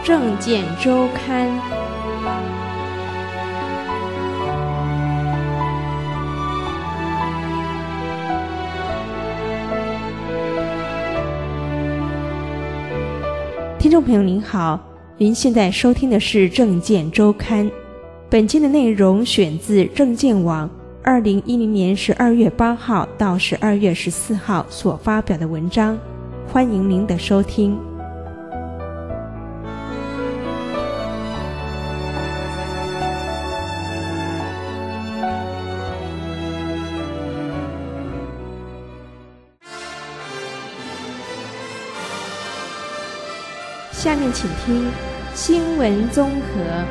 政见周刊。听众朋友您好，您现在收听的是政见周刊。本期的内容选自政见网2010年12月8号到12月14号所发表的文章，欢迎您的收听。下面请听新闻综合。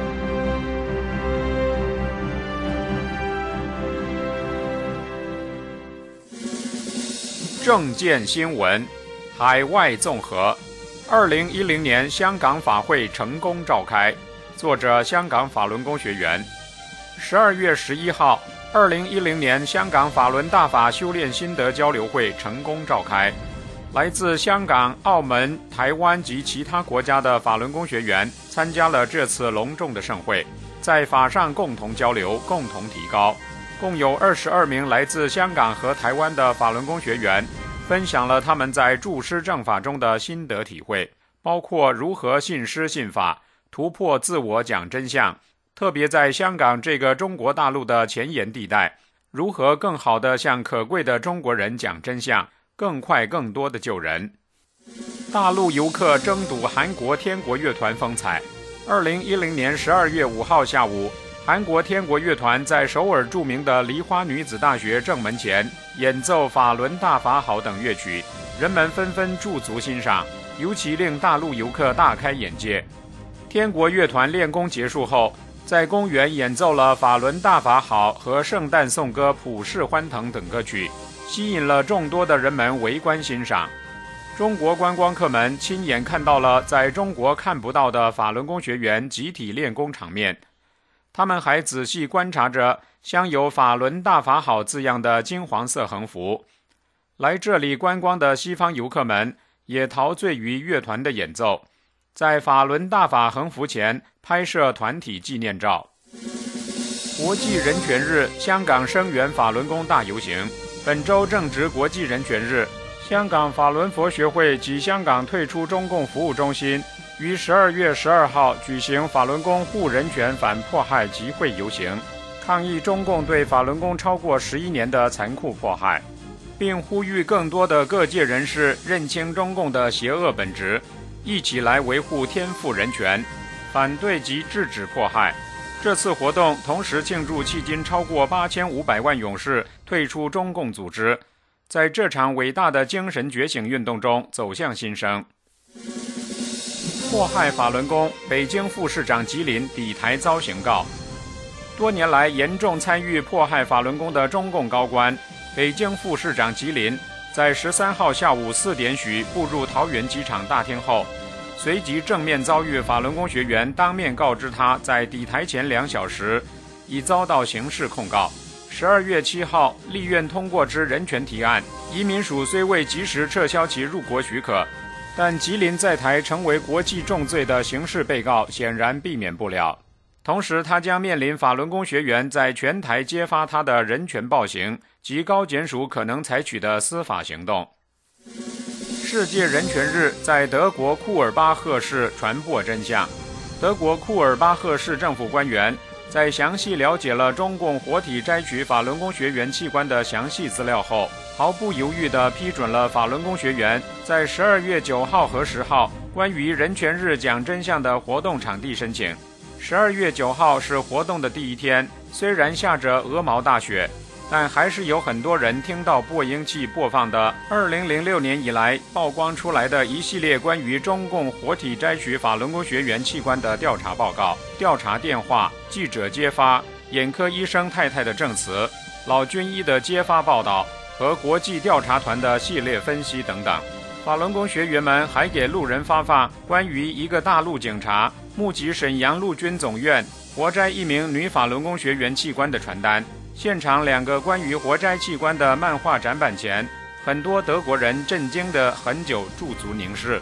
政见新闻，海外综合。2010年香港法会成功召开，作者香港法轮功学员。12月11号，2010年香港法轮大法修炼心得交流会成功召开。来自香港、澳门、台湾及其他国家的法轮功学员参加了这次隆重的盛会，在法上共同交流，共同提高。共有22名来自香港和台湾的法轮功学员分享了他们在注师正法中的心得体会，包括如何信师信法，突破自我讲真相，特别在香港这个中国大陆的前沿地带，如何更好地向可贵的中国人讲真相，更快更多的救人。大陆游客争睹韩国天国乐团风采。2010年12月5号下午，韩国天国乐团在首尔著名的梨花女子大学正门前演奏法轮大法好等乐曲，人们纷纷驻足欣赏，尤其令大陆游客大开眼界。天国乐团练功结束后，在公园演奏了法轮大法好和圣诞颂歌普世欢腾等歌曲，吸引了众多的人们围观欣赏。中国观光客们亲眼看到了在中国看不到的法轮功学员集体练功场面，他们还仔细观察着镶有法轮大法好字样的金黄色横幅。来这里观光的西方游客们也陶醉于乐团的演奏，在法轮大法横幅前拍摄团体纪念照。国际人权日，香港声援法轮功大游行。本周正值国际人权日，香港法轮佛学会及香港退出中共服务中心于12月12号举行法轮功护人权反迫害集会游行，抗议中共对法轮功超过11年的残酷迫害，并呼吁更多的各界人士认清中共的邪恶本质，一起来维护天赋人权，反对及制止迫害。这次活动同时庆祝迄今超过8500万勇士退出中共组织，在这场伟大的精神觉醒运动中走向新生。迫害法轮功，北京副市长吉林抵台遭刑告。多年来严重参与迫害法轮功的中共高官，北京副市长吉林在13号下午4点许步入桃园机场大厅后，随即正面遭遇法轮功学员当面告知他在抵台前2小时已遭到刑事控告。12月7号，立院通过之人权提案，移民署虽未及时撤销其入国许可，但吉林在台成为国际重罪的刑事被告显然避免不了。同时，他将面临法轮功学员在全台揭发他的人权暴行及高检署可能采取的司法行动。世界人权日在德国库尔巴赫市传播真相。德国库尔巴赫市政府官员在详细了解了中共活体摘取法轮功学员器官的详细资料后，毫不犹豫地批准了法轮功学员在12月9号和10号关于人权日讲真相的活动场地申请。12月9号是活动的第一天，虽然下着鹅毛大雪，但还是有很多人听到播音器播放的2006年以来曝光出来的一系列关于中共活体摘取法轮功学员器官的调查报告、调查电话、记者揭发、眼科医生太太的证词、老军医的揭发报道和国际调查团的系列分析等等。法轮功学员们还给路人发放关于一个大陆警察目击沈阳陆军总院活摘一名女法轮功学员器官的传单。现场2个关于活摘器官的漫画展板前，很多德国人震惊地很久驻足凝视。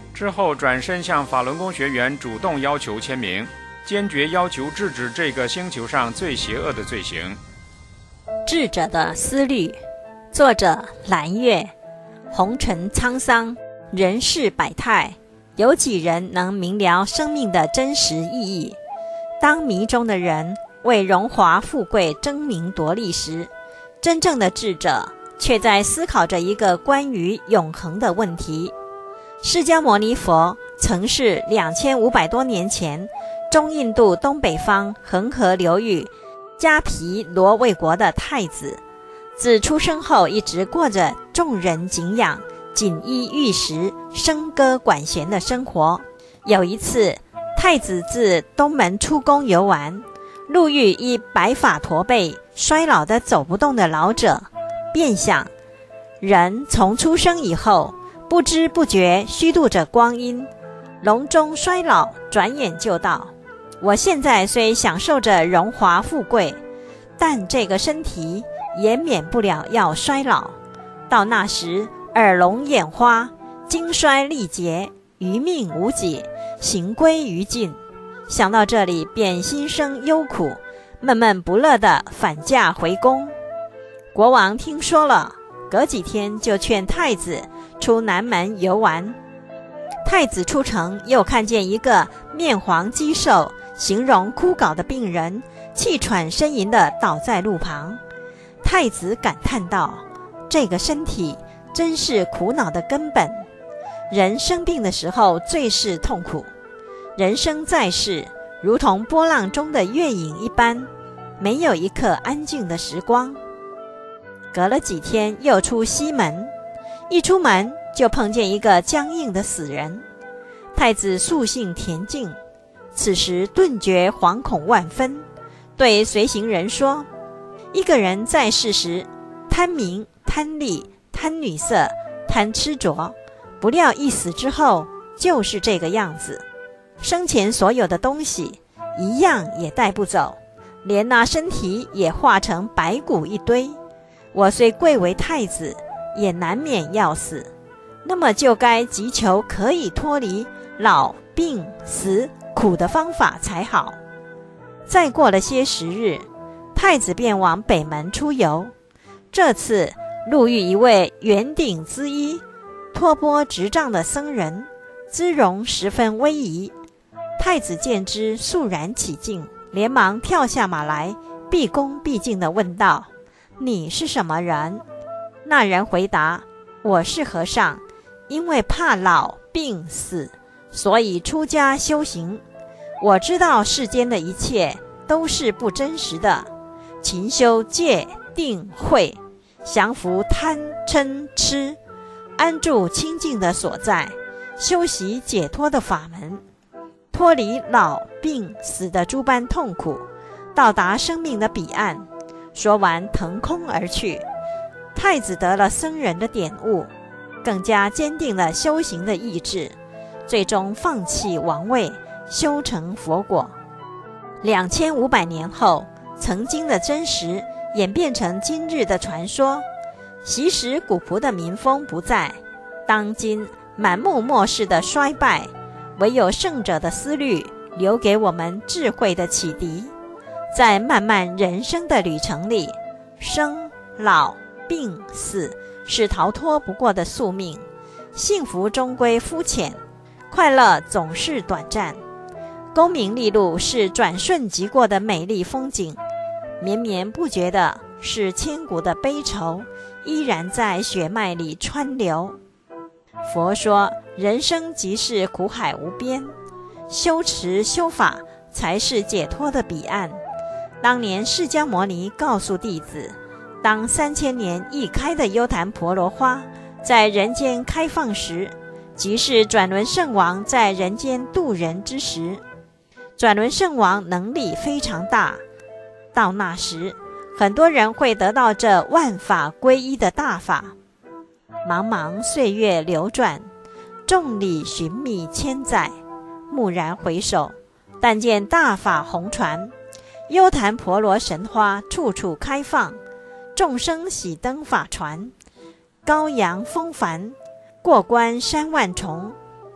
之后转身向法轮功学员主动要求签名，坚决要求制止这个星球上最邪恶的罪行。 智者的思虑，作者蓝月。红尘沧桑，人世百态，有几人能明了生命的真实意义？当迷中的人为荣华富贵争名夺利时，真正的智者却在思考着一个关于永恒的问题。释迦牟尼佛曾是2500多年前中印度东北方恒河流域迦毗罗卫国的太子，自出生后一直过着众人敬仰、锦衣玉食、笙歌管弦的生活。有一次，太子自东门出宫游玩，路遇一白发驼背、衰老的走不动的老者，便想，人从出生以后，不知不觉虚度着光阴，笼中衰老，转眼就到。我现在虽享受着荣华富贵，但这个身体也免不了要衰老，到那时耳聋眼花，精衰力竭，余命无几，行归于尽。想到这里便心生忧苦，闷闷不乐地返驾回宫。国王听说了，隔几天就劝太子出南门游玩。太子出城，又看见一个面黄肌瘦、形容枯槁的病人，气喘呻吟地倒在路旁。太子感叹道：这个身体真是苦恼的根本。人生病的时候最是痛苦，人生在世如同波浪中的月影一般，没有一刻安静的时光。隔了几天又出西门，一出门就碰见一个僵硬的死人。太子素性恬静，此时顿觉惶恐万分，对随行人说：一个人在世时贪名、贪利、贪女色、贪吃着，不料一死之后就是这个样子。生前所有的东西一样也带不走，连那身体也化成白骨一堆。我虽贵为太子，也难免要死，那么就该急求可以脱离老病死苦的方法才好。再过了些时日，太子便往北门出游。这次路遇一位圆顶缁衣、托钵执杖的僧人，姿容十分威仪。太子见之肃然起敬，连忙跳下马来，毕恭毕敬地问道：你是什么人？那人回答：我是和尚，因为怕老病死，所以出家修行。我知道世间的一切都是不真实的，勤修戒定慧，降服贪嗔痴，安住清净的所在，修习解脱的法门，脱离老病死的诸般痛苦，到达生命的彼岸。说完腾空而去。太子得了僧人的点悟，更加坚定了修行的意志，最终放弃王位，修成佛果。2500年后，曾经的真实演变成今日的传说。昔时古朴的民风不在，当今满目漠视的衰败，唯有圣者的思虑留给我们智慧的启迪。在漫漫人生的旅程里，生老病死是逃脱不过的宿命，幸福终归肤浅，快乐总是短暂。功名利禄是转瞬即过的美丽风景，绵绵不绝的是千古的悲愁，依然在血脉里川流。佛说，人生即是苦海无边，修持修法才是解脱的彼岸。当年释迦牟尼告诉弟子，当3000年一开的优昙婆罗花在人间开放时，即是转轮圣王在人间度人之时。转轮圣王能力非常大，到那时很多人会得到这万法归一的大法。茫茫岁月流转，众里寻觅千载，蓦然回首，但见大法红传，优昙婆罗神花处处开放，众生喜登法船，羔羊风帆，过关山万重，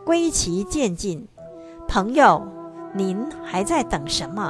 归期渐近，朋友，您还在等什么？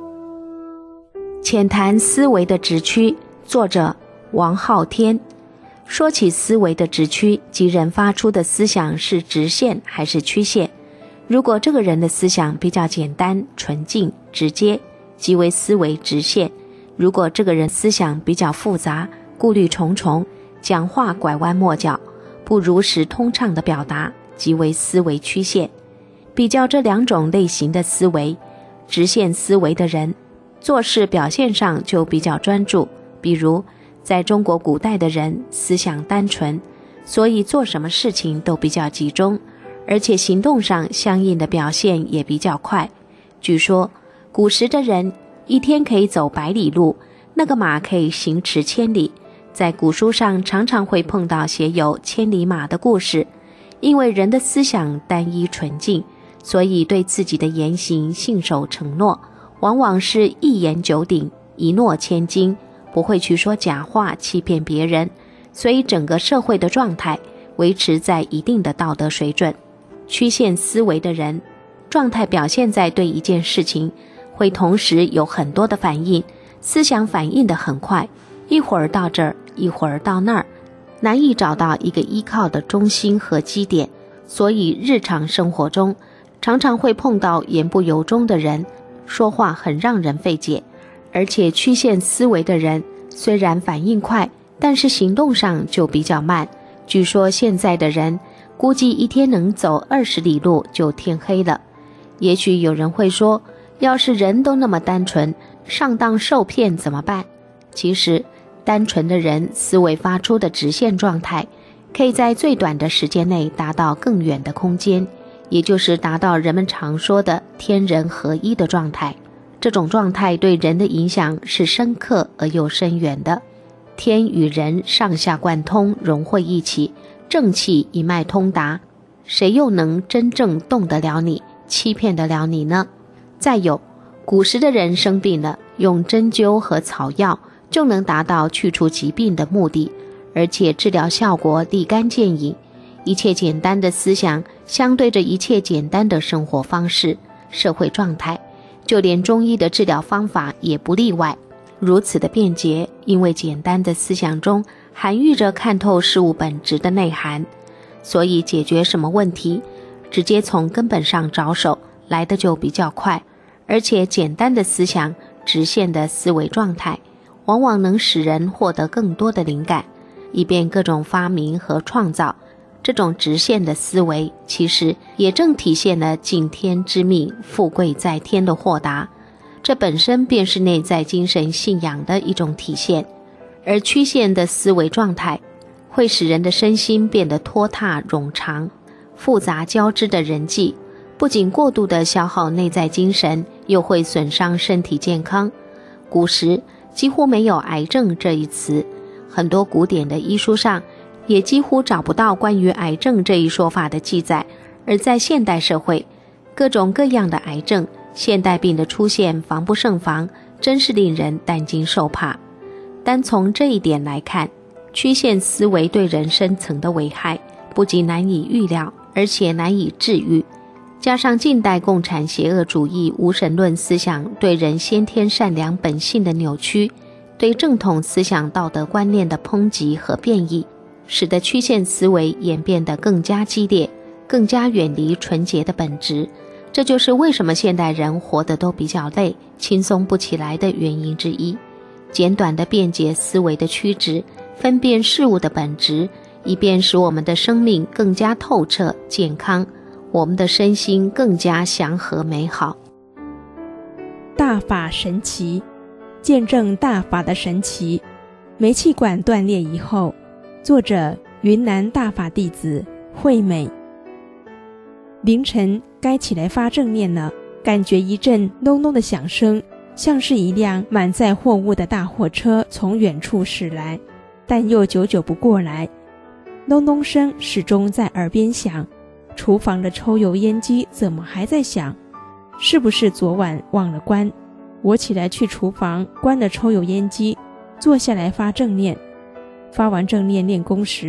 浅谈思维的直驱，作者王浩天。说起思维的直驱，即人发出的思想是直线还是曲线。如果这个人的思想比较简单、纯净、直接，即为思维直线；如果这个人思想比较复杂、顾虑重重，讲话拐弯抹角，不如实通畅的表达，即为思维曲线。比较这两种类型的思维，直线思维的人做事表现上就比较专注，比如在中国古代的人思想单纯，所以做什么事情都比较集中，而且行动上相应的表现也比较快。据说古时的人一天可以走100里路，那个马可以行驰1000里。在古书上常常会碰到写有千里马的故事。因为人的思想单一纯净，所以对自己的言行信守承诺，往往是一言九鼎，一诺千金，不会去说假话欺骗别人，所以整个社会的状态维持在一定的道德水准。曲线思维的人，状态表现在对一件事情会同时有很多的反应，思想反应得很快，一会儿到这儿，一会儿到那儿，难以找到一个依靠的中心和基点，所以日常生活中常常会碰到言不由衷的人，说话很让人费解。而且曲线思维的人虽然反应快，但是行动上就比较慢。据说现在的人估计一天能走20里路就天黑了。也许有人会说，要是人都那么单纯，上当受骗怎么办？其实单纯的人思维发出的直线状态，可以在最短的时间内达到更远的空间，也就是达到人们常说的天人合一的状态。这种状态对人的影响是深刻而又深远的。天与人上下贯通，融汇一起，正气一脉通达，谁又能真正动得了你，欺骗得了你呢？再有，古时的人生病了，用针灸和草药就能达到去除疾病的目的，而且治疗效果立竿见影。一切简单的思想相对着一切简单的生活方式、社会状态，就连中医的治疗方法也不例外。如此的便捷，因为简单的思想中含寓着看透事物本质的内涵，所以解决什么问题，直接从根本上着手，来的就比较快。而且简单的思想、直线的思维状态，往往能使人获得更多的灵感，以便各种发明和创造。这种直线的思维，其实也正体现了敬天之命，富贵在天的豁达，这本身便是内在精神信仰的一种体现。而曲线的思维状态，会使人的身心变得拖沓冗长，复杂交织的人际，不仅过度的消耗内在精神，又会损伤身体健康。古时几乎没有癌症这一词，很多古典的医书上也几乎找不到关于癌症这一说法的记载。而在现代社会，各种各样的癌症、现代病的出现防不胜防，真是令人担惊受怕。单从这一点来看，曲线思维对人深层的危害不仅难以预料，而且难以治愈。加上近代共产邪恶主义无神论思想对人先天善良本性的扭曲，对正统思想道德观念的抨击和变异，使得曲线思维演变得更加激烈，更加远离纯洁的本质。这就是为什么现代人活得都比较累，轻松不起来的原因之一。简短的便捷思维的曲直，分辨事物的本质，以便使我们的生命更加透彻健康，我们的身心更加祥和美好。 大法神奇，见证大法的神奇。煤气管断裂以后，作者云南大法弟子惠美。凌晨该起来发正念了，感觉一阵隆隆的响声，像是一辆满载货物的大货车从远处驶来，但又久久不过来。隆隆声始终在耳边响，厨房的抽油烟机怎么还在响？是不是昨晚忘了关？我起来去厨房关了抽油烟机，坐下来发正念。发完正念练功时，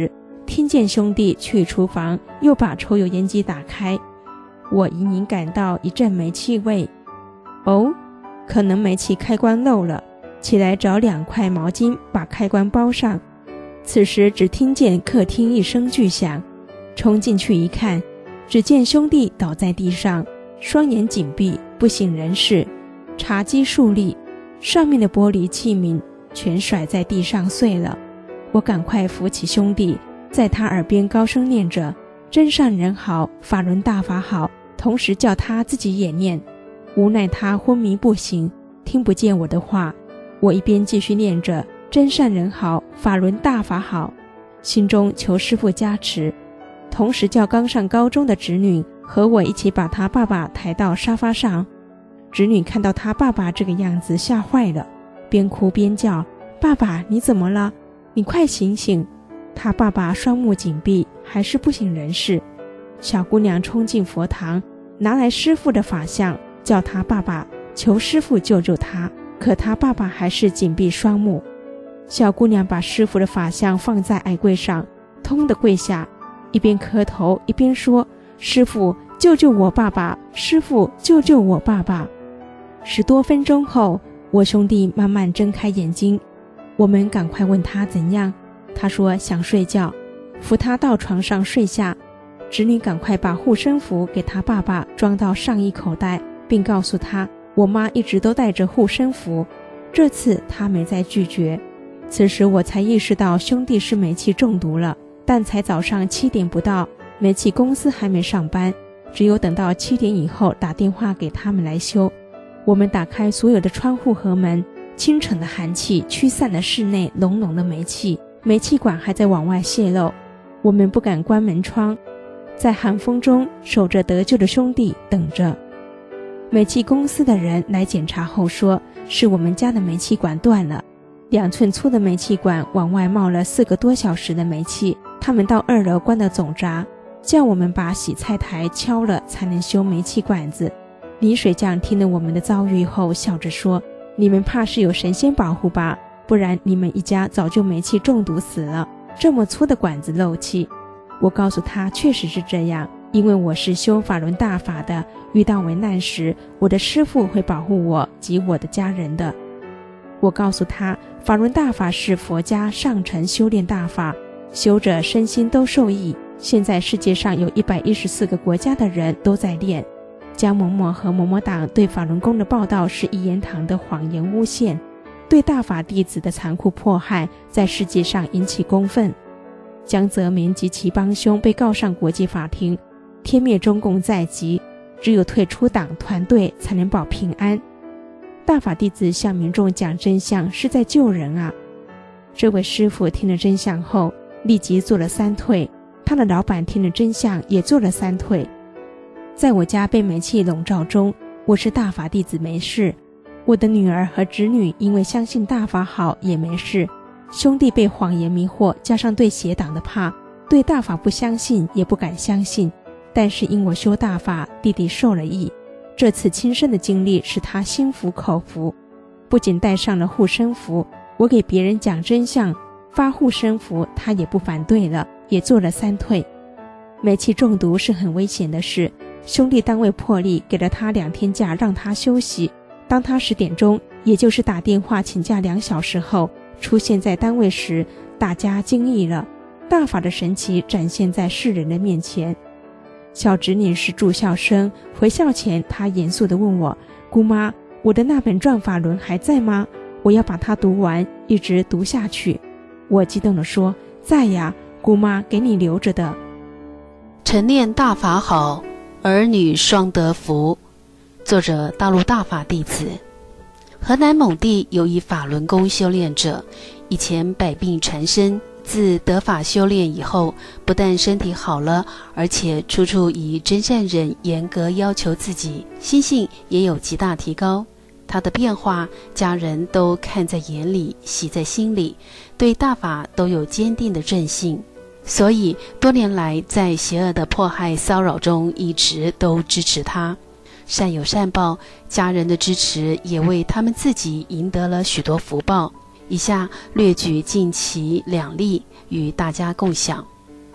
听见兄弟去厨房又把抽油烟机打开，我隐隐感到一阵煤气味。哦，可能煤气开关漏了，起来找2块毛巾把开关包上。此时只听见客厅一声巨响，冲进去一看，只见兄弟倒在地上，双眼紧闭，不省人事，茶几竖立，上面的玻璃器皿全甩在地上碎了。我赶快扶起兄弟，在他耳边高声念着真善人好，法轮大法好，同时叫他自己也念。无奈他昏迷不醒，听不见我的话。我一边继续念着真善人好，法轮大法好，心中求师父加持，同时叫刚上高中的侄女和我一起把他爸爸抬到沙发上。侄女看到他爸爸这个样子吓坏了，边哭边叫，爸爸你怎么了？你快醒醒。他爸爸双目紧闭，还是不省人事。小姑娘冲进佛堂，拿来师父的法相，叫他爸爸，求师父救救他。可他爸爸还是紧闭双目。小姑娘把师父的法相放在矮柜上，通地跪下，一边磕头一边说，师父救救我爸爸，师父救救我爸爸。10多分钟后，我兄弟慢慢睁开眼睛，我们赶快问他怎样，他说想睡觉，扶他到床上睡下。侄女赶快把护身符给他爸爸装到上衣口袋，并告诉他我妈一直都带着护身符，这次他没再拒绝。此时我才意识到兄弟是煤气中毒了，但才早上7点不到，煤气公司还没上班，只有等到7点以后打电话给他们来修。我们打开所有的窗户和门，清晨的寒气驱散了室内浓浓的煤气，煤气管还在往外泄漏，我们不敢关门窗，在寒风中守着得救的兄弟等着。煤气公司的人来检查后说，是我们家的煤气管断了，2寸粗的煤气管往外冒了4个多小时的煤气。他们到2楼关的总闸，叫我们把洗菜台敲了才能修煤气管子。李水匠听了我们的遭遇后笑着说，你们怕是有神仙保护吧，不然你们一家早就煤气中毒死了，这么粗的管子漏气。我告诉他确实是这样，因为我是修法轮大法的，遇到危难时我的师父会保护我及我的家人的。我告诉他，法轮大法是佛家上乘修炼大法，修者身心都受益，现在世界上有114个国家的人都在练。江嬷嬷和嬷嬷党对法轮功的报道是一言堂的谎言诬陷，对大法弟子的残酷迫害在世界上引起公愤。江泽民及其帮凶被告上国际法庭，天灭中共在即，只有退出党团队才能保平安。大法弟子向民众讲真相是在救人啊！这位师父听了真相后立即做了3退，他的老板听了真相也做了3退。在我家被煤气笼罩中，我是大法弟子没事，我的女儿和侄女因为相信大法好也没事，兄弟被谎言迷惑，加上对邪党的怕，对大法不相信也不敢相信。但是因我修大法，弟弟受了益，这次亲身的经历使他心服口服，不仅带上了护身符，我给别人讲真相发护身符，他也不反对了，也做了3退。煤气中毒是很危险的事，兄弟单位破例给了他2天假让他休息。当他10点钟，也就是打电话请假2小时后出现在单位时，大家惊异了，大法的神奇展现在世人的面前。小侄女是住校生，回校前她严肃地问我，姑妈，我的那本转法轮还在吗？我要把它读完，一直读下去。我激动地说，在呀，姑妈给你留着的。 晨念大法好，儿女双得福。作者大陆大法弟子。河南某地有一法轮功修炼者，以前百病缠身，自得法修炼以后，不但身体好了，而且处处以真善忍严格要求自己，心性也有极大提高。他的变化，家人都看在眼里，喜在心里，对大法都有坚定的正信。所以多年来在邪恶的迫害骚扰中一直都支持他，善有善报，家人的支持也为他们自己赢得了许多福报。以下略举近期2例与大家共享。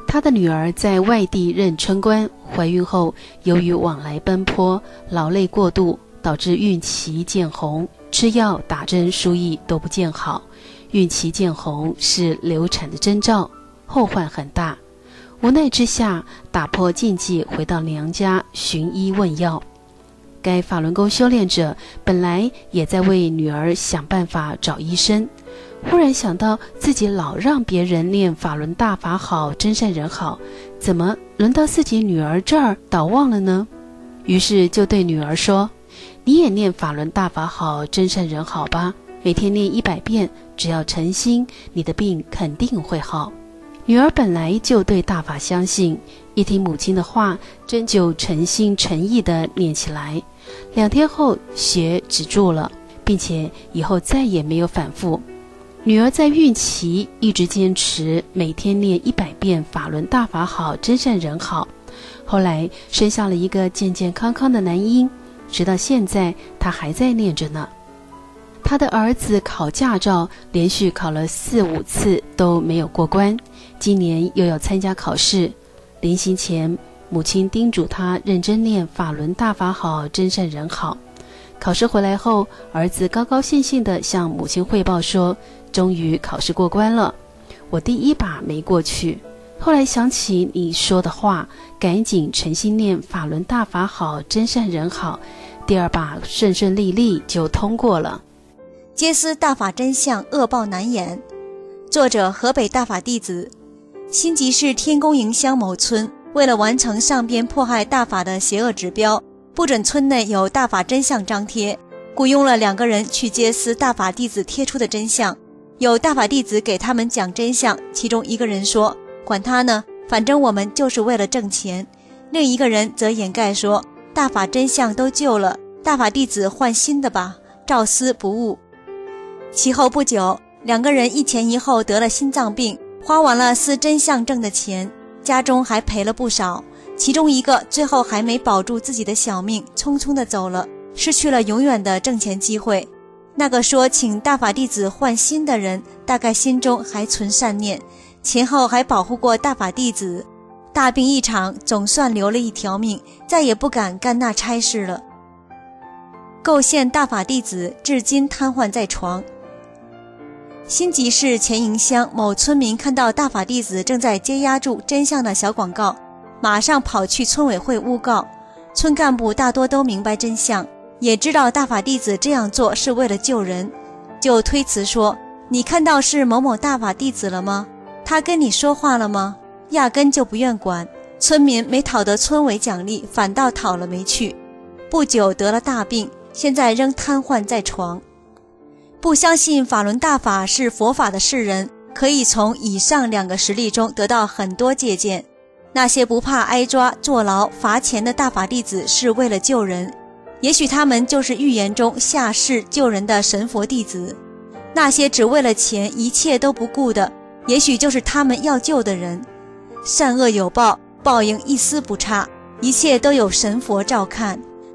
他的女儿在外地任村官，怀孕后由于往来奔波，劳累过度，导致孕期见红，吃药打针输液都不见好。孕期见红是流产的征兆，后患很大。无奈之下，打破禁忌，回到娘家寻医问药。该法轮功修炼者本来也在为女儿想办法找医生，忽然想到自己老让别人念法轮大法好，真善人好，怎么轮到自己女儿这儿倒忘了呢？于是就对女儿说：你也念法轮大法好，真善人好吧，每天念100遍，只要诚心，你的病肯定会好。女儿本来就对大法相信，一听母亲的话，真就诚心诚意地念起来。2天后，血止住了，并且以后再也没有反复。女儿在孕期一直坚持每天念100遍法轮大法好，真善人好。后来生下了一个健健康康的男婴，直到现在她还在念着呢。他的儿子考驾照连续考了4、5次都没有过关，今年又要参加考试。临行前，母亲叮嘱他认真念法轮大法好，真善人好。考试回来后，儿子高高兴兴地向母亲汇报说，终于考试过关了，我第1把没过去，后来想起你说的话，赶紧诚心念法轮大法好，真善人好，第2把顺顺利利就通过了。 揭思大法真相，恶报难言。作者河北大法弟子。新集市天宫营乡某村为了完成上边迫害大法的邪恶指标，不准村内有大法真相张贴，雇佣了2个人去揭思大法弟子贴出的真相。有大法弟子给他们讲真相，其中一个人说，管他呢，反正我们就是为了挣钱。另一个人则掩盖说，大法真相都旧了，大法弟子换新的吧，照撕不误。其后不久，2个人一前一后得了心脏病，花完了撕真相证的钱，家中还赔了不少。其中一个最后还没保住自己的小命，匆匆地走了，失去了永远的挣钱机会。那个说请大法弟子换新的人，大概心中还存善念，前后还保护过大法弟子。大病一场，总算留了一条命，再也不敢干那差事了。构陷大法弟子，至今瘫痪在床。新集市前营乡某村民看到大法弟子正在接压住真相的小广告，马上跑去村委会诬告。村干部大多都明白真相，也知道大法弟子这样做是为了救人，就推辞说，你看到是某某大法弟子了吗？他跟你说话了吗？压根就不愿管。村民没讨得村委奖励，反倒讨了没趣。不久得了大病，现在仍瘫痪在床。不相信法轮大法是佛法的世人，可以从以上2个实例中得到很多借鉴。那些不怕挨抓、坐牢、罚钱的大法弟子是为了救人，也许他们就是预言中下世救人的神佛弟子。那些只为了钱一切都不顾的，也许就是他们要救的人。善恶有报，报应一丝不差，一切都有神佛照看。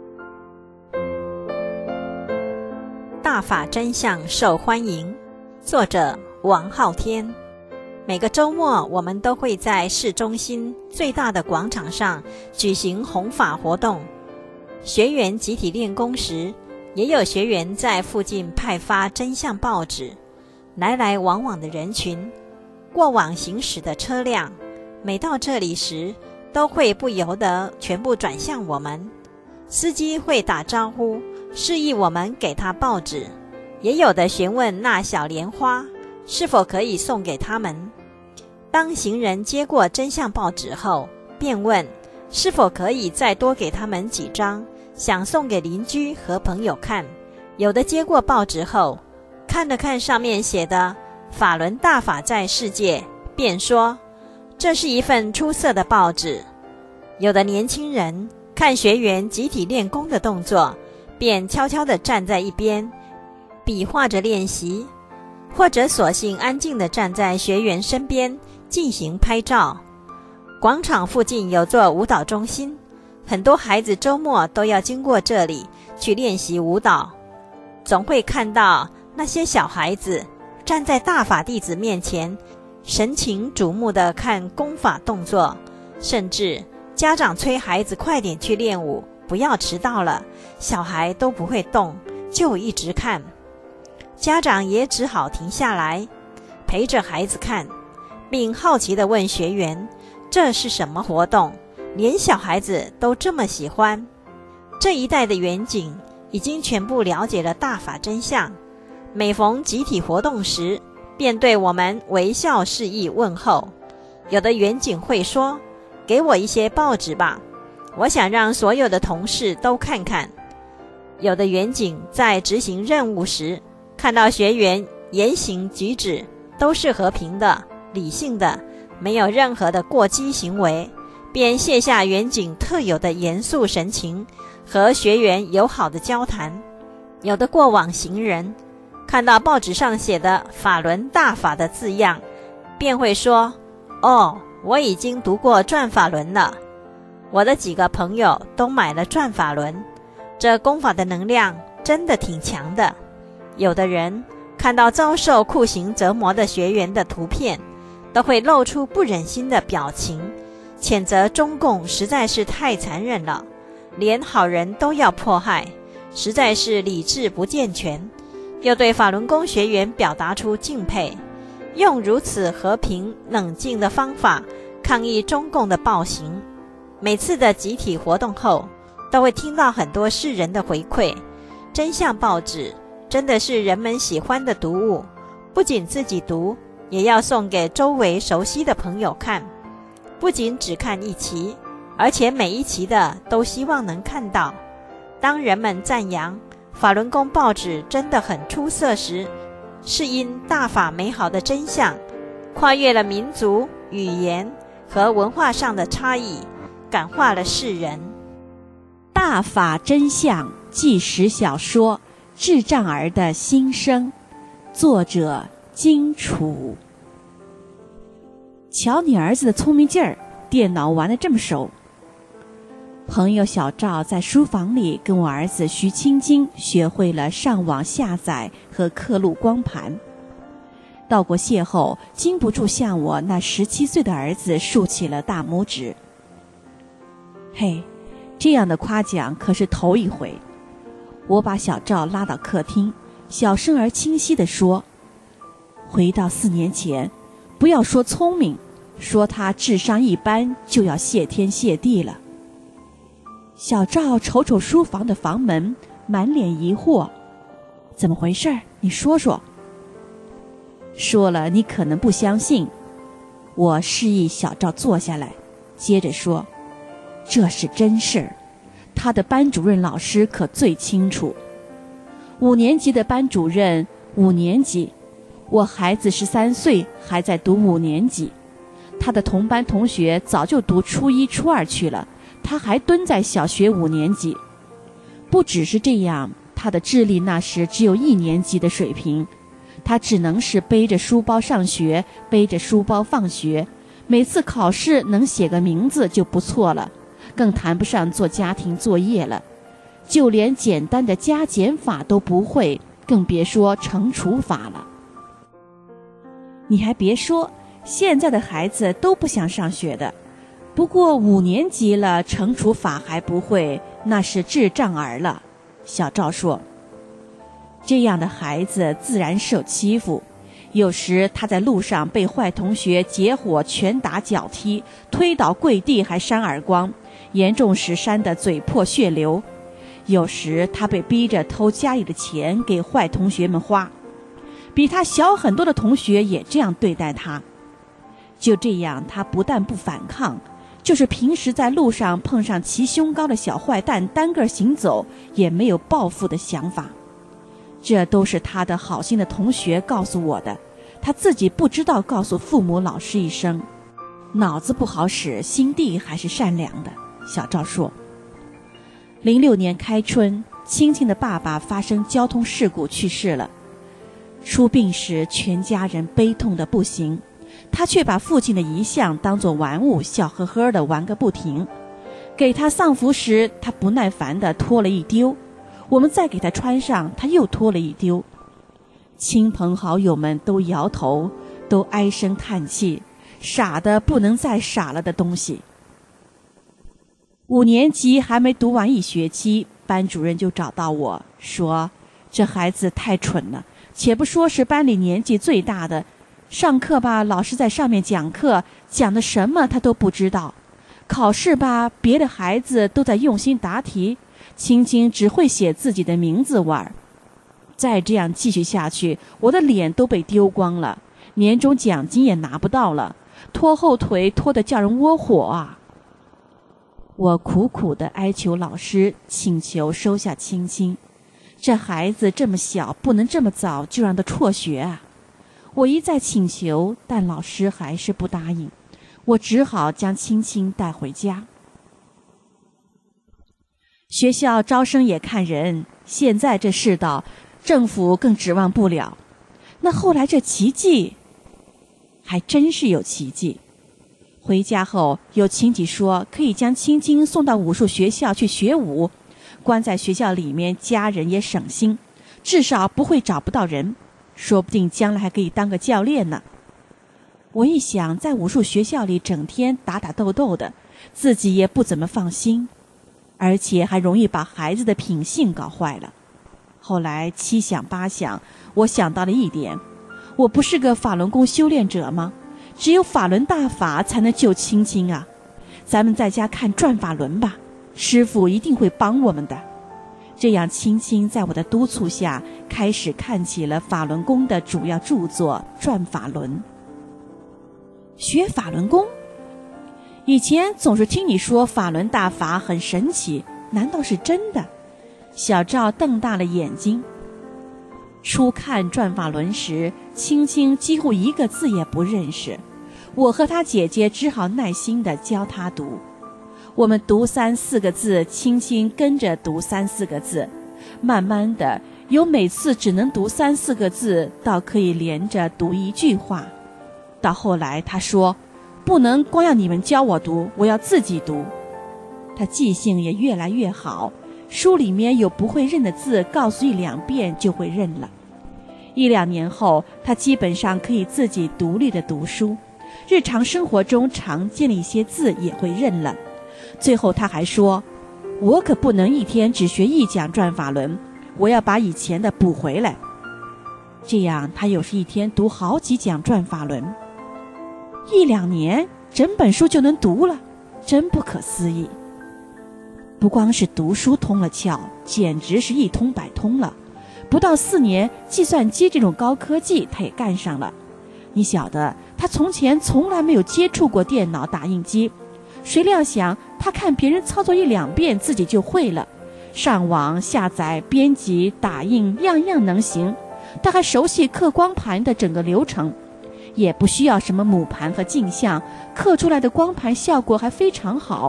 大法真相受欢迎。作者王浩天。每个周末我们都会在市中心最大的广场上举行弘法活动，学员集体练功时，也有学员在附近派发真相报纸。来来往往的人群，过往行驶的车辆，每到这里时都会不由得全部转向我们。司机会打招呼，示意我们给他报纸，也有的询问那小莲花是否可以送给他们。当行人接过真相报纸后，便问是否可以再多给他们几张，想送给邻居和朋友看。有的接过报纸后，看了看上面写的法轮大法在世界，便说这是一份出色的报纸。有的年轻人看学员集体练功的动作，便悄悄地站在一边，比划着练习，或者索性安静地站在学员身边进行拍照。广场附近有座舞蹈中心，很多孩子周末都要经过这里去练习舞蹈，总会看到那些小孩子站在大法弟子面前， 神情瞩目地看功法动作，甚至家长催孩子快点去练武，不要迟到了，小孩都不会动，就一直看。家长也只好停下来，陪着孩子看，并好奇地问学员，这是什么活动？连小孩子都这么喜欢。这一代的远景已经全部了解了大法真相，每逢集体活动时，便对我们微笑示意问候。有的远景会说，给我一些报纸吧，我想让所有的同事都看看。有的远景在执行任务时，看到学员言行举止都是和平的、理性的，没有任何的过激行为，便卸下远景特有的严肃神情，和学员友好的交谈。有的过往行人看到报纸上写的法轮大法的字样，便会说，哦，我已经读过转法轮了，我的几个朋友都买了转法轮，这功法的能量真的挺强的。有的人看到遭受酷刑折磨的学员的图片，都会露出不忍心的表情，谴责中共实在是太残忍了，连好人都要迫害，实在是理智不健全。又对法轮功学员表达出敬佩，用如此和平冷静的方法抗议中共的暴行。每次的集体活动后，都会听到很多世人的回馈，真相报纸真的是人们喜欢的读物，不仅自己读，也要送给周围熟悉的朋友看。不仅只看一期，而且每一期的都希望能看到。当人们赞扬法轮功报纸真的很出色时，是因大法美好的真相跨越了民族、语言和文化上的差异，感化了世人。 大法真相纪实小说《智障儿的心声》，作者金楚。瞧你儿子的聪明劲儿，电脑玩得这么熟。朋友小赵在书房里跟我儿子徐青青学会了上网下载和刻录光盘。道过谢后，禁不住向我那17岁的儿子竖起了大拇指。嘿，这样的夸奖可是头一回。我把小赵拉到客厅，小声而清晰地说，回到4年前，不要说聪明，说他智商一般就要谢天谢地了。小赵瞅瞅书房的房门，满脸疑惑，怎么回事？你说说。说了你可能不相信。我示意小赵坐下来，接着说，这是真事儿，他的班主任老师可最清楚。5年级的班主任5年级，我孩子13岁还在读5年级，他的同班同学早就读初1、初2去了，他还蹲在小学5年级。不只是这样，他的智力那时只有1年级的水平，他只能是背着书包上学，背着书包放学，每次考试能写个名字就不错了，更谈不上做家庭作业了，就连简单的加减法都不会，更别说乘除法了。你还别说，现在的孩子都不想上学的，不过5年级了，乘除法还不会，那是智障儿了。小赵说，这样的孩子自然受欺负，有时他在路上被坏同学结伙拳打脚踢，推倒跪地还扇耳光，严重时扇得嘴破血流。有时他被逼着偷家里的钱给坏同学们花，比他小很多的同学也这样对待他。就这样，他不但不反抗，就是平时在路上碰上骑胸高的小坏蛋单个行走，也没有报复的想法。这都是他的好心的同学告诉我的，他自己不知道告诉父母老师一声。脑子不好使，心地还是善良的。小赵说，06年开春，青青的爸爸发生交通事故去世了。出殡时，全家人悲痛得不行，他却把父亲的遗像当作玩物，笑呵呵地玩个不停。给他丧服时，他不耐烦地脱了一丢，我们再给他穿上，他又脱了一丢。亲朋好友们都摇头， 都唉声叹气，傻的不能再傻了的东西。5年级还没读完1学期，班主任就找到我说，这孩子太蠢了，且不说是班里年纪最大的，上课吧老师在上面讲课，讲的什么他都不知道，考试吧别的孩子都在用心答题，青青只会写自己的名字玩。再这样继续下去，我的脸都被丢光了，年终奖金也拿不到了，拖后腿拖得叫人窝火啊。我苦苦地哀求老师，请求收下青青，这孩子这么小，不能这么早就让他辍学啊。我一再请求，但老师还是不答应，我只好将青青带回家。学校招生也看人，现在这世道，政府更指望不了。那后来这奇迹，还真是有奇迹。回家后，有亲戚说可以将青青送到武术学校去学武，关在学校里面，家人也省心，至少不会找不到人，说不定将来还可以当个教练呢。我一想，在武术学校里整天打打斗斗的，自己也不怎么放心，而且还容易把孩子的品性搞坏了。后来七想八想，我想到了一点，我不是个法轮功修炼者吗？只有法轮大法才能救青青啊！咱们在家看转法轮吧，师父一定会帮我们的。这样青青在我的督促下，开始看起了法轮功的主要著作《转法轮》。学法轮功？以前总是听你说法轮大法很神奇，难道是真的？小赵瞪大了眼睛。初看转法轮时，青青几乎一个字也不认识，我和他姐姐只好耐心地教他读。我们读3、4个字，青青跟着读3、4个字，慢慢的，由每次只能读3、4个字，到可以连着读1句话。到后来他说，不能光要你们教我读，我要自己读。他记性也越来越好，书里面有不会认的字，告诉1、2遍就会认了。1、2年后，他基本上可以自己独立的读书，日常生活中常见的一些字也会认了。最后他还说，我可不能一天只学1讲转法轮，我要把以前的补回来。这样他有时一天读好几讲转法轮，1、2年整本书就能读了，真不可思议。不光是读书通了窍，简直是一通百通了。不到4年，计算机这种高科技他也干上了。你晓得，他从前从来没有接触过电脑打印机，谁料想他看别人操作1、2遍，自己就会了。上网下载、编辑、打印，样样能行。他还熟悉刻光盘的整个流程，也不需要什么母盘和镜像，刻出来的光盘效果还非常好。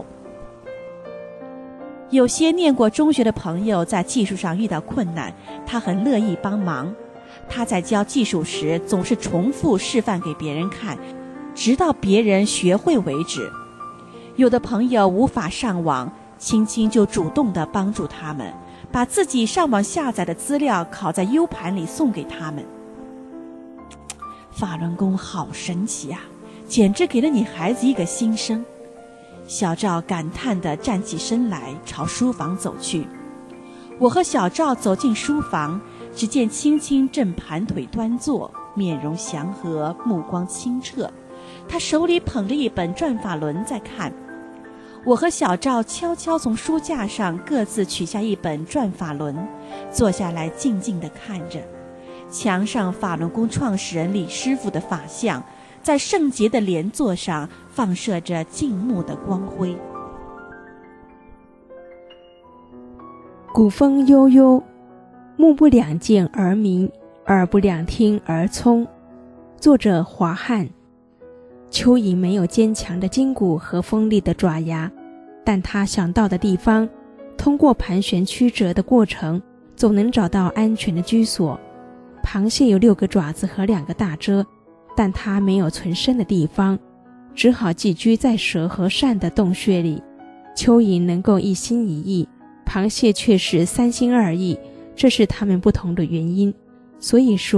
有些念过中学的朋友在技术上遇到困难，他很乐意帮忙。他在教技术时总是重复示范给别人看，直到别人学会为止。有的朋友无法上网，青青就主动地帮助他们，把自己上网下载的资料拷在 U 盘里送给他们。法轮功好神奇啊，简直给了你孩子一个新生。小赵感叹地站起身来，朝书房走去。我和小赵走进书房，只见青青正盘腿端坐，面容祥和，目光清澈。他手里捧着一本《转法轮》在看。我和小赵悄悄从书架上各自取下一本《转法轮》，坐下来静静地看着。墙上法轮功创始人李师傅的法像，在圣洁的莲座上放射着静穆的光辉。 古风悠悠，目不两见而明，耳不两听而聪。作者华汉。蚯蚓没有坚强的筋骨和锋利的爪牙，但它想到的地方，通过盘旋曲折的过程，总能找到安全的居所。螃蟹有6个爪子和2个大蛰，但它没有存身的地方，只好寄居在蛇和鳝的洞穴里。蚯蚓能够一心一意，螃蟹却是3心2意，这是它们不同的原因。所以说，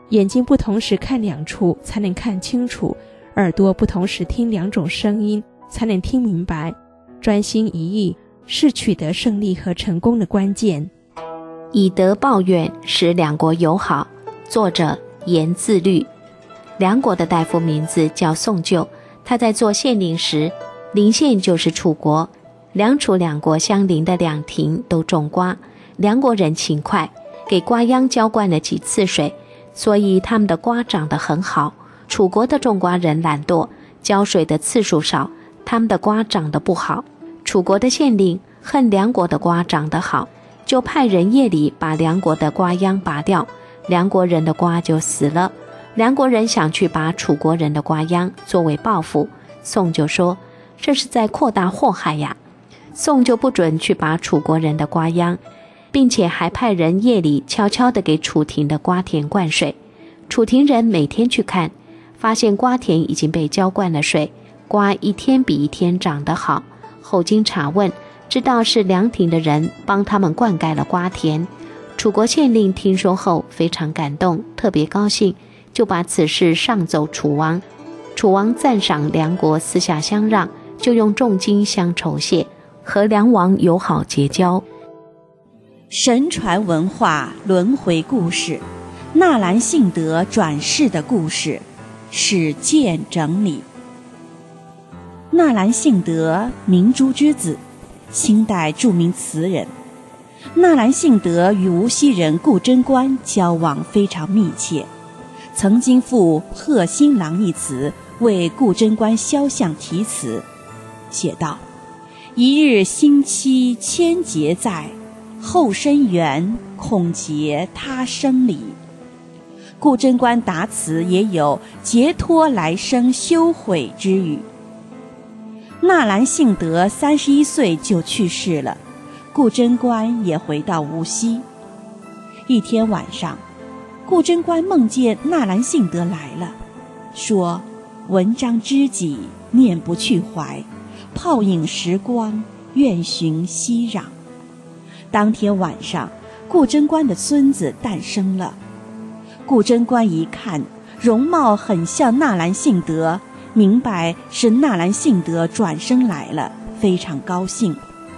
眼睛不同时看两处才能看清楚，耳朵不同时听两种声音才能听明白。专心一意是取得胜利和成功的关键。 以德报怨，使两国友好。作者严自律。梁国的大夫名字叫宋就，他在做县令时，邻县就是楚国，梁楚两国相邻的两亭都种瓜。梁国人勤快，给瓜秧浇灌了几次水，所以他们的瓜长得很好。楚国的种瓜人懒惰，浇水的次数少，他们的瓜长得不好。楚国的县令恨梁国的瓜长得好，就派人夜里把梁国的瓜秧拔掉，梁国人的瓜就死了。梁国人想去拔楚国人的瓜秧作为报复，宋就说这是在扩大祸害呀。宋就不准去拔楚国人的瓜秧，并且还派人夜里悄悄地给楚庭的瓜田灌水。楚庭人每天去看，发现瓜田已经被浇灌了水，瓜一天比一天长得好。后经查问，知道是梁庭的人帮他们灌溉了瓜田。楚国县令听说后非常感动，特别高兴，就把此事上奏楚王。楚王赞赏梁国私下相让，就用重金相酬谢，和梁王友好结交。 神传文化轮回故事，纳兰性德转世的故事，史建整理。纳兰性德，明珠之子，清代著名词人。纳兰性德与无锡人顾贞观交往非常密切，曾经赋《贺新郎》一词为顾贞观肖像题词，写道：一日星期千劫在，后生缘恐结他生离。顾贞观答词也有解脱来生休悔之语。纳兰性德31岁就去世了，顾贞观也回到无锡。一天晚上，顾贞观梦见纳兰性德来了，说文章知己，念不去怀，泡影时光，愿寻熙攘。当天晚上，顾贞观的孙子诞生了。顾贞观一看，容貌很像纳兰性德，明白是纳兰性德转生来了，非常高兴。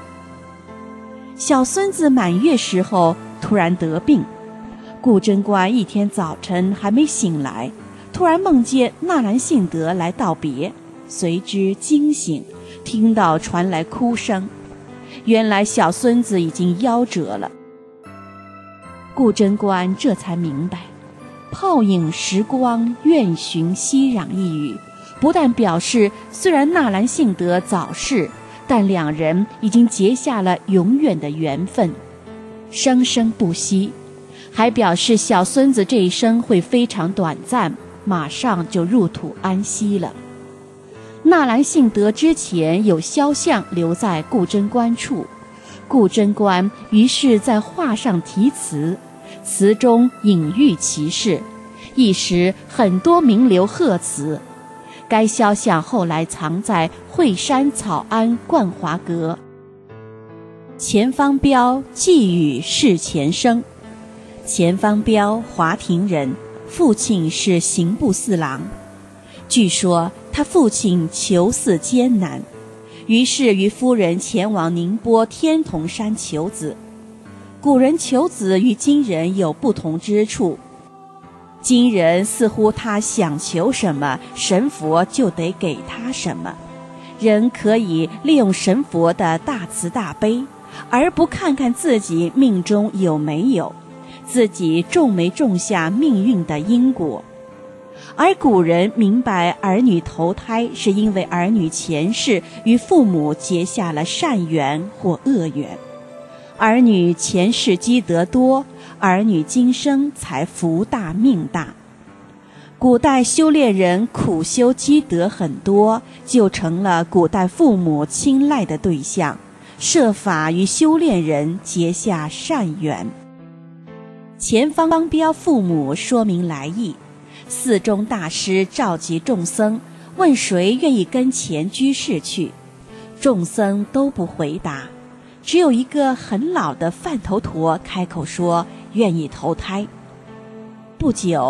小孙子满月时候突然得病，顾贞观一天早晨还没醒来，突然梦见纳兰性德来道别，随之惊醒，听到传来哭声，原来小孙子已经夭折了。顾贞观这才明白，泡影时光，愿寻熙攘一语，不但表示虽然纳兰性德早逝，但两人已经结下了永远的缘分，生生不息，还表示小孙子这一生会非常短暂，马上就入土安息了。纳兰性德之前有肖像留在顾贞观处，顾贞观于是在画上题词，词中隐喻其事，一时很多名流贺词。该肖像后来藏在惠山草庵冠华阁。钱方标寄语世前生。钱方标华亭人，父亲是刑部侍郎。据说他父亲求嗣艰难，于是与夫人前往宁波天童山求子。古人求子与今人有不同之处，今人似乎他想求什么，神佛就得给他什么。人可以利用神佛的大慈大悲，而不看看自己命中有没有，自己种没种下命运的因果。而古人明白儿女投胎是因为儿女前世与父母结下了善缘或恶缘，儿女前世积德多，儿女今生才福大命大。古代修炼人苦修积德很多，就成了古代父母青睐的对象，设法与修炼人结下善缘。钱方标父母说明来意，寺中大师召集众僧，问谁愿意跟钱居士去，众僧都不回答，只有一个很老的饭头陀开口说愿意投胎。不久，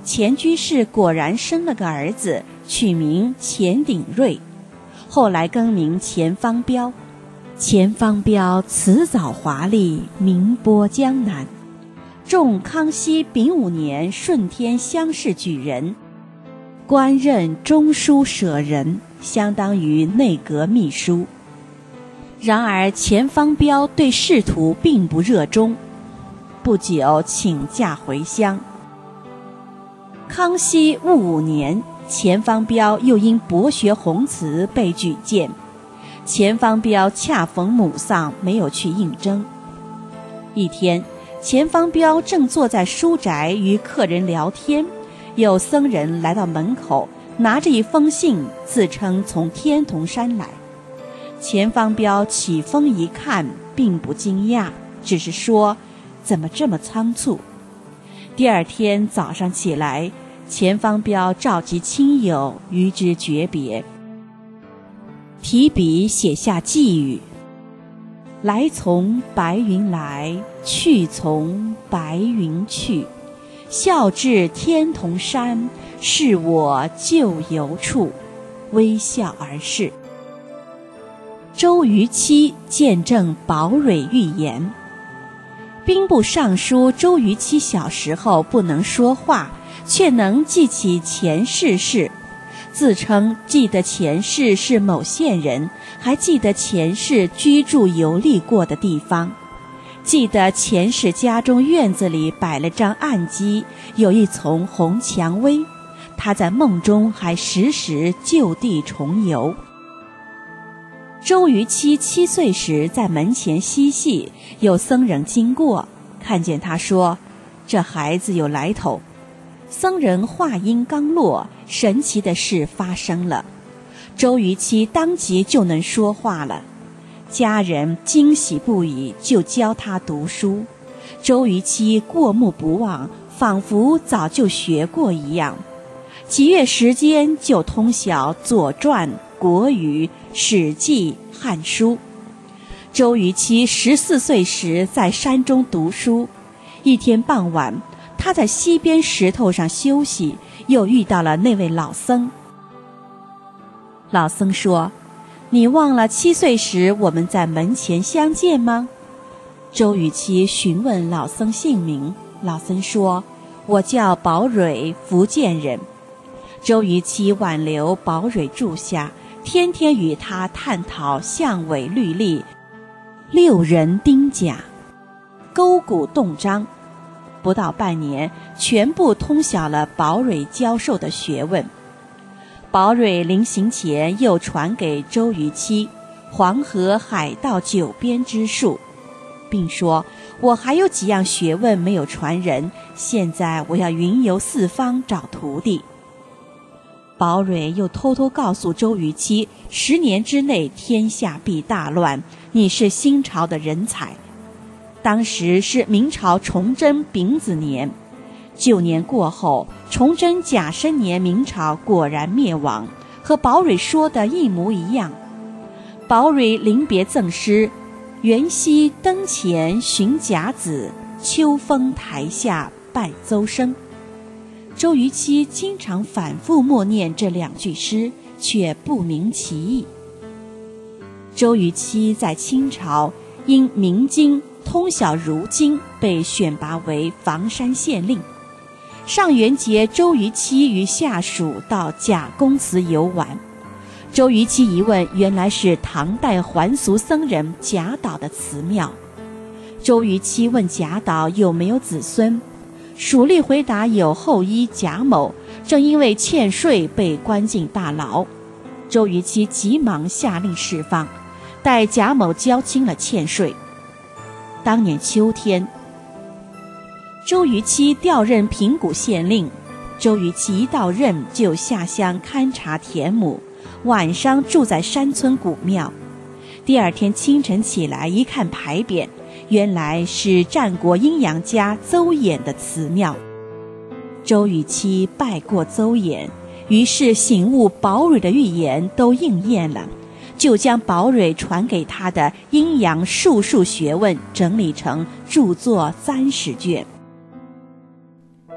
前居士果然生了个儿子，取名钱鼎瑞，后来更名钱方标。钱方标辞藻华丽，名播江南。中康熙丙午年顺天乡试举人，官任中书舍人，相当于内阁秘书。然而钱方标对仕途并不热衷，不久请假回乡。康熙戊午年，钱方标又因博学宏词被举荐。钱方标恰逢母丧，没有去应征。一天，钱方标正坐在书宅与客人聊天，有僧人来到门口，拿着一封信，自称从天童山来。钱方标起封一看，并不惊讶，只是说怎么这么仓促。第二天早上起来，钱方标召集亲友与之诀别，提笔写下寄语：来从白云来，去从白云去，笑至天童山，是我旧游处，微笑而逝。周瑜期见证宝蕊预言。兵部尚书周瑜期小时候不能说话，却能记起前世事，自称记得前世是某县人，还记得前世居住游历过的地方，记得前世家中院子里摆了张案几，有一丛红蔷薇，他在梦中还时时就地重游。周瑜期7岁时，在门前嬉戏，有僧人经过，看见他说：“这孩子有来头。”僧人话音刚落，神奇的事发生了，周瑜期当即就能说话了。家人惊喜不已，就教他读书。周瑜期过目不忘，仿佛早就学过一样。几月时间就通晓《左传》、国语、史记、汉书。周瑜期14岁时在山中读书，一天傍晚，他在溪边石头上休息，又遇到了那位老僧。老僧说：“你忘了7岁时我们在门前相见吗？”周瑜期询问老僧姓名，老僧说：“我叫宝蕊，福建人。”周瑜期挽留宝蕊住下，天天与他探讨象尾律例、六人丁甲、勾股动章。不到半年，全部通晓了宝蕊教授的学问。宝蕊临行前又传给周瑜期黄河海盗9边之术，并说：“我还有几样学问没有传人，现在我要云游四方找徒弟。”宝蕊又偷偷告诉周瑜期：“10年之内天下必大乱，你是新朝的人才。”当时是明朝崇祯丙子年，9年过后，崇祯甲申年，明朝果然灭亡，和宝蕊说的一模一样。宝蕊临别赠诗：“元夕灯前寻甲子，秋风台下拜邹生。”周瑜期经常反复默念这2句诗，却不明其意。周瑜期在清朝因明经通晓儒经，被选拔为房山县令。上元节，周瑜期与下属到贾公祠游玩。周瑜期一问，原来是唐代还俗僧人贾岛的祠庙。周瑜期问贾岛有没有子孙，属吏回答有后裔贾某，正因为欠税被关进大牢。周瑜期急忙下令释放，待贾某交清了欠税。当年秋天，周瑜期调任平谷县令。周瑜期一到任就下乡勘察田亩，晚上住在山村古庙。第二天清晨起来一看牌匾，原来是战国阴阳家邹衍的祠庙。周瑜期拜过邹衍，于是醒悟宝蕊的预言都应验了，就将宝蕊传给他的阴阳术数学问整理成著作30卷。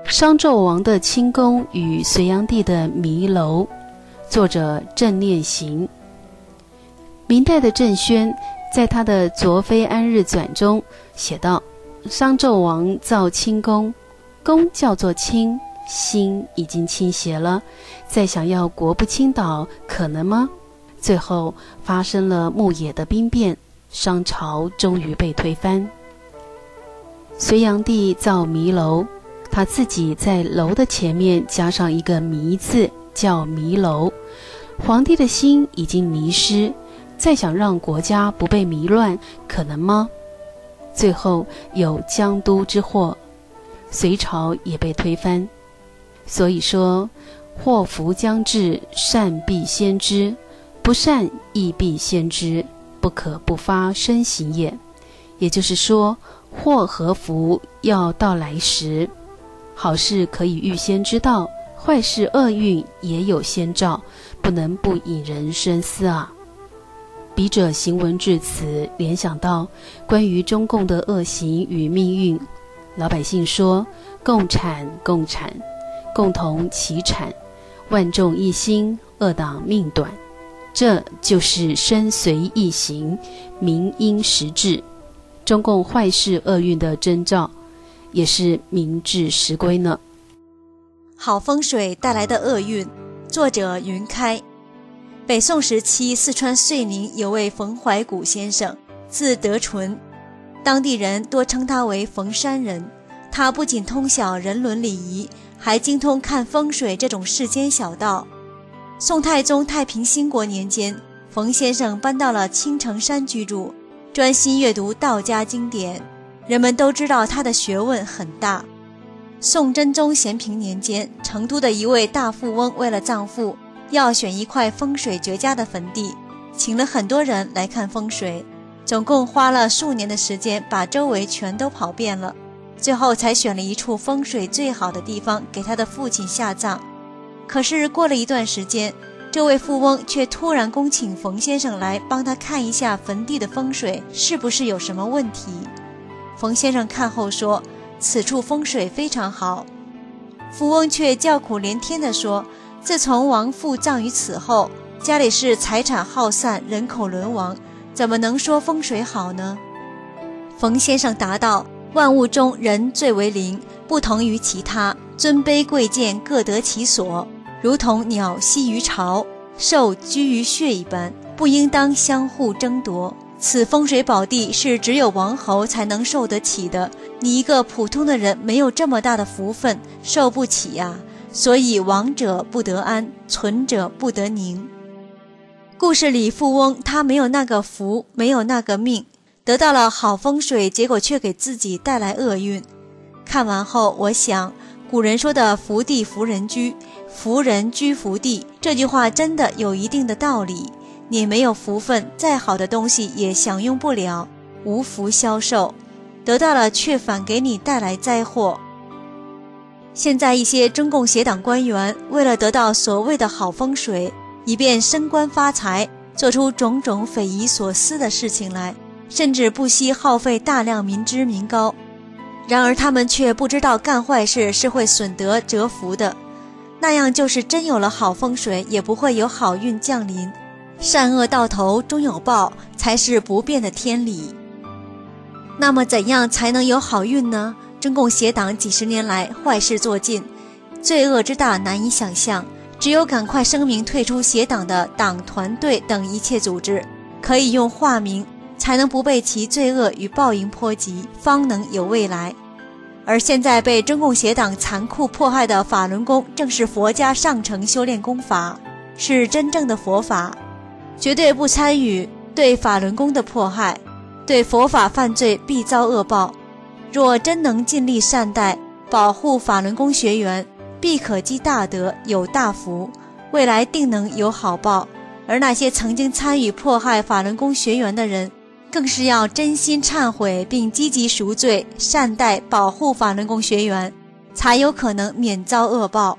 商纣王的清宫与隋炀帝的迷楼，作者郑念行。明代的郑轩在他的《卓非安日传》中写道，商纣王造清宫，宫叫做清，心已经倾斜了，再想要国不倾倒可能吗？最后发生了牧野的兵变，商朝终于被推翻。隋炀帝造迷楼，他自己在楼的前面加上一个迷字，叫迷楼。皇帝的心已经迷失，再想让国家不被迷乱可能吗？最后有江都之祸，隋朝也被推翻。所以说，祸福将至，善必先知，不善亦必先知，不可不发生行也。也就是说，祸和福要到来时，好事可以预先知道，坏事厄运也有先兆，不能不引人深思啊。笔者行文至此，联想到关于中共的恶行与命运。老百姓说共产共产，共同齐产，万众一心，恶党命短，这就是身随意行，民因时至，中共坏事厄运的征兆，也是民至时归呢。 好风水带来的厄运，作者云开。北宋时期，四川遂宁有位冯怀古先生，字德纯，当地人多称他为冯山人。他不仅通晓人伦礼仪，还精通看风水这种世间小道。宋太宗太平兴国年间，冯先生搬到了青城山居住，专心阅读道家经典，人们都知道他的学问很大。宋真宗咸平年间，成都的一位大富翁为了葬父，要选一块风水绝佳的坟地，请了很多人来看风水，总共花了数年的时间，把周围全都跑遍了，最后才选了一处风水最好的地方给他的父亲下葬。可是过了一段时间，这位富翁却突然恭请冯先生来帮他看一下坟地的风水是不是有什么问题。冯先生看后说，此处风水非常好。富翁却叫苦连天地说，自从亡父葬于此后，家里是财产耗散，人口沦亡，怎么能说风水好呢？冯先生答道，万物中人最为灵，不同于其他，尊卑贵贱各得其所，如同鸟栖于巢，兽居于穴一般，不应当相互争夺。此风水宝地是只有王侯才能受得起的，你一个普通的人没有这么大的福分，受不起呀。所以亡者不得安，存者不得宁。故事里富翁他没有那个福，没有那个命，得到了好风水，结果却给自己带来厄运。看完后我想，古人说的福地福人居，福人居福地，这句话真的有一定的道理。你没有福分，再好的东西也享用不了，无福消受，得到了却反给你带来灾祸。现在一些中共邪党官员为了得到所谓的好风水，以便升官发财，做出种种匪夷所思的事情来，甚至不惜耗费大量民脂民膏。然而他们却不知道干坏事是会损德折福的，那样就是真有了好风水，也不会有好运降临。善恶到头终有报，才是不变的天理。那么怎样才能有好运呢？中共邪党几十年来坏事做尽，罪恶之大难以想象，只有赶快声明退出邪党的党团队等一切组织，可以用化名，才能不被其罪恶与报应波及，方能有未来。而现在被中共邪党残酷迫害的法轮功，正是佛家上乘修炼功法，是真正的佛法，绝对不参与对法轮功的迫害，对佛法犯罪必遭恶报。若真能尽力善待保护法轮功学员，必可积大德，有大福，未来定能有好报。而那些曾经参与迫害法轮功学员的人，更是要真心忏悔，并积极赎罪，善待保护法轮功学员，才有可能免遭恶报。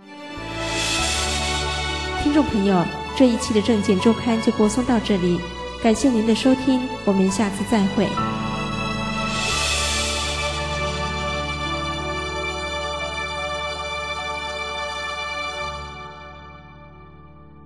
听众朋友，这一期的正见周刊就播送到这里，感谢您的收听，我们下次再会。